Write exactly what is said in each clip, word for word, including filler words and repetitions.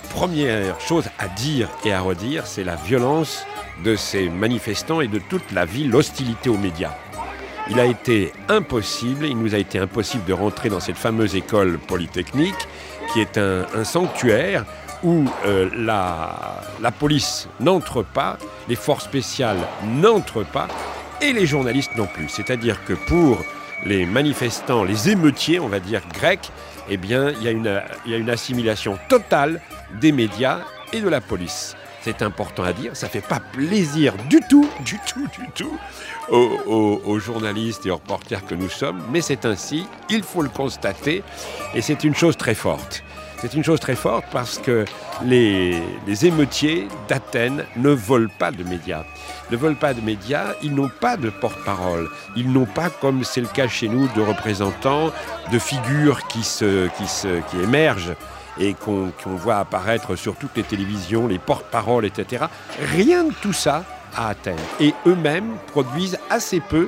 première chose à dire et à redire, c'est la violence de ces manifestants et de toute la ville, l'hostilité aux médias. Il a été impossible, il nous a été impossible de rentrer dans cette fameuse école polytechnique qui est un, un sanctuaire où euh, la, la police n'entre pas, les forces spéciales n'entrent pas et les journalistes non plus. C'est-à-dire que pour les manifestants, les émeutiers, on va dire grecs, eh bien, il y a une, il y a une assimilation totale des médias et de la police. C'est important à dire, ça ne fait pas plaisir du tout, du tout, du tout aux, aux, aux journalistes et aux reporters que nous sommes, mais c'est ainsi, il faut le constater, et c'est une chose très forte. C'est une chose très forte parce que les, les émeutiers d'Athènes ne veulent pas de médias. Ne veulent pas de médias, ils n'ont pas de porte-parole. Ils n'ont pas, comme c'est le cas chez nous, de représentants, de figures qui, se, qui, se, qui émergent et qu'on, qu'on voit apparaître sur toutes les télévisions, les porte-paroles, et cetera. Rien de tout ça à Athènes. Et eux-mêmes produisent assez peu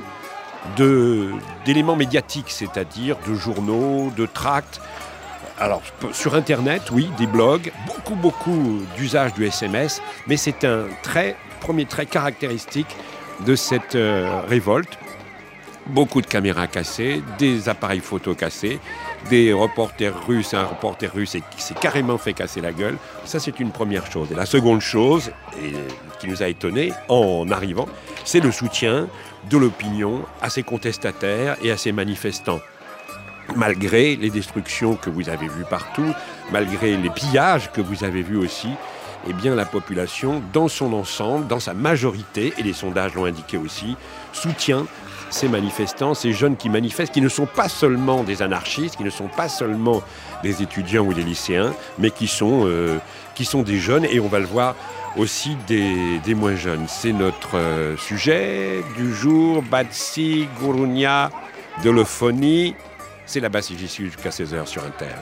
de, d'éléments médiatiques, c'est-à-dire de journaux, de tracts. Alors, sur Internet, oui, des blogs, beaucoup, beaucoup d'usage du S M S, mais c'est un trait, premier trait caractéristique de cette euh, révolte. Beaucoup de caméras cassées, des appareils photo cassés, des reporters russes, un reporter russe qui s'est carrément fait casser la gueule. Ça, c'est une première chose. Et la seconde chose, et qui nous a étonnés en arrivant, c'est le soutien de l'opinion à ces contestataires et à ces manifestants. Malgré les destructions que vous avez vues partout, malgré les pillages que vous avez vus aussi, eh bien la population, dans son ensemble, dans sa majorité, et les sondages l'ont indiqué aussi, soutient ces manifestants, ces jeunes qui manifestent, qui ne sont pas seulement des anarchistes, qui ne sont pas seulement des étudiants ou des lycéens, mais qui sont, euh, qui sont des jeunes, et on va le voir aussi des, des moins jeunes. C'est notre euh, sujet du jour, Batsi, Gourounia, Dolophonie. C'est là-bas si j'y suis jusqu'à seize heures sur Inter.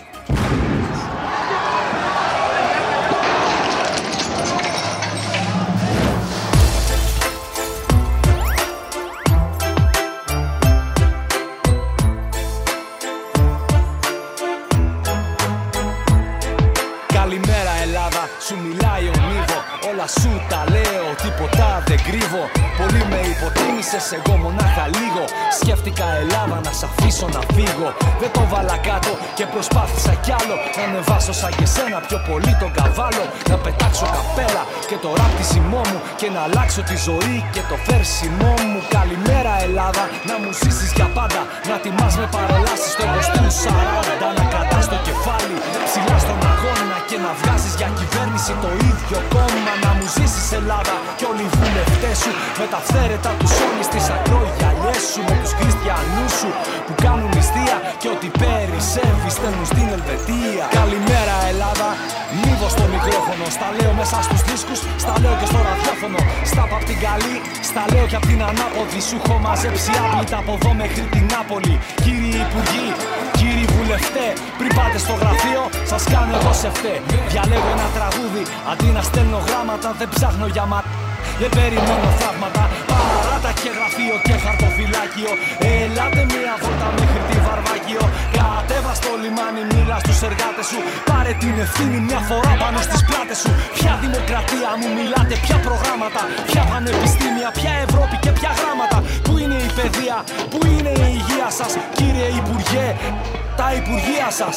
Καλημέρα Ελλάδα, σου μιλάει ο Νίβο. Όλα σου τα λέω, τίποτα δεν κρύβω. Πολύ με υποτίμησες, εγώ μονάχα λίγο. Σκέφτηκα Ελλάδα να σ' αφήσω να φύγω. Δεν το βάλα κάτω και προσπάθησα κι άλλο. Να ανεβάσω σαν και σένα πιο πολύ τον καβάλο. Να πετάξω καπέλα και το ράπτισιμό μου. Και να αλλάξω τη ζωή και το φέρσιμό μου. Καλημέρα Ελλάδα, να μου ζήσεις για πάντα. Να τιμάς με παρελάσεις στο είκοσι σαράντα. Να κρατάς το κεφάλι ψηλά στον αγώνα. Και να βγάζεις για κυβέρνηση το ίδιο κόμμα. Να μου ζήσεις Ελλάδα κι όλοι οι βουλευτές σου. Με τα φθαίρετα τους όλοι στις ακρογιαλιές σου. Με τους χριστιανούς σου που κάνουν νηστεία. Και ό,τι περισσεύει στέλνουν στην Ελβετία. Καλημέρα Ελλάδα, Νίβο στο μικρόφωνο. Στα λέω μέσα στους δίσκους, στα λέω και στο ραδιόφωνο. Στα απ' την καλή, στα λέω και απ' την ανάποδη. Σου έχω μαζέψει άπλυτα από εδώ μέχρι την Νάπολη. Κύριοι Υπουργοί, κύριοι Βουλευτέ, πριν πάτε στο γραφείο, σας κάνω εγώ σε φταί. Διαλέγω ένα τραγούδι, αντί να στέλνω γράμματα, δεν ψάχνω για μα... Δεν περιμένω θαύματα, παράτα και γραφείο και χαρτοφυλάκιο. Ελάτε μία βόλτα μέχρι τη Βαρβάκιο. Κατέβα στο λιμάνι, μίλα στους εργάτες σου. Πάρε την ευθύνη μια φορά πάνω στις πλάτες σου. Ποια δημοκρατία μου μιλάτε, ποια προγράμματα. Ποια πανεπιστήμια, ποια Ευρώπη και ποια γράμματα. Πού είναι η παιδεία, πού είναι η υγεία σας. Κύριε Υπουργέ, τα Υπουργεία σας.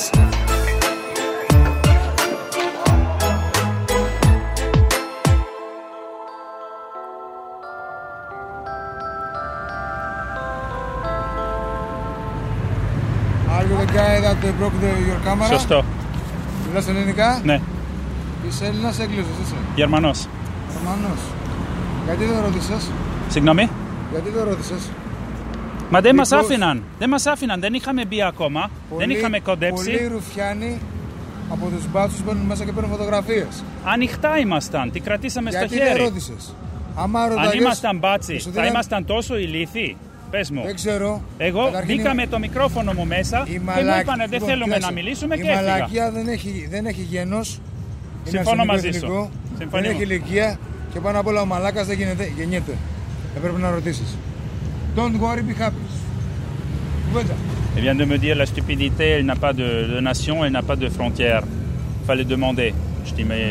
Are you the guy that broke the, your camera? Σωστό. Μιλάς ελληνικά? Ναι. Είσαι Έλληνας ή Εγγλέζος, είσαι? Γερμανός. Γερμανός. Γιατί δεν ρώτησες? Συγγνώμη. Γιατί δεν ρώτησες? Μα δεν μας Because... άφηναν. Δεν μας άφηναν. Δεν είχαμε μπει ακόμα. Πολύ, δεν είχαμε κοντέψει. Πολλοί ρουφιάνοι από τους μπάτσους μπαίνουν μέσα και παίρνουν φωτογραφίες. Ανοιχτά ήμασταν. Τι κρατήσαμε γιατί στο χέρι. Γιατί δεν ρώτησες? Άμα Αν ήμασταν μπάτσι, θα δίναν... ήμασταν τόσο ηλίθιοι. Πες μου. Δεν ξέρω. Εγώ μπήκα η... με το μικρόφωνο μου μέσα και μαλακ... μου είπανε δεν λοιπόν, θέλουμε κοίταξε. να μιλήσουμε η και έφυγα. Η μαλακία δεν έχει, δεν έχει γένος. Συμφωνώ μαζί σου. Δεν έχει ηλικία και πάνω απ' όλα ο μαλάκας δεν γίνεται, γεννιέται. Δεν πρέπει να ρωτήσεις. Don't worry, be happy. Κουβέντα. Elle vient de me dire la stupidité, elle n'a pas de, de nation, elle n'a pas de frontières. Fallait demander. στη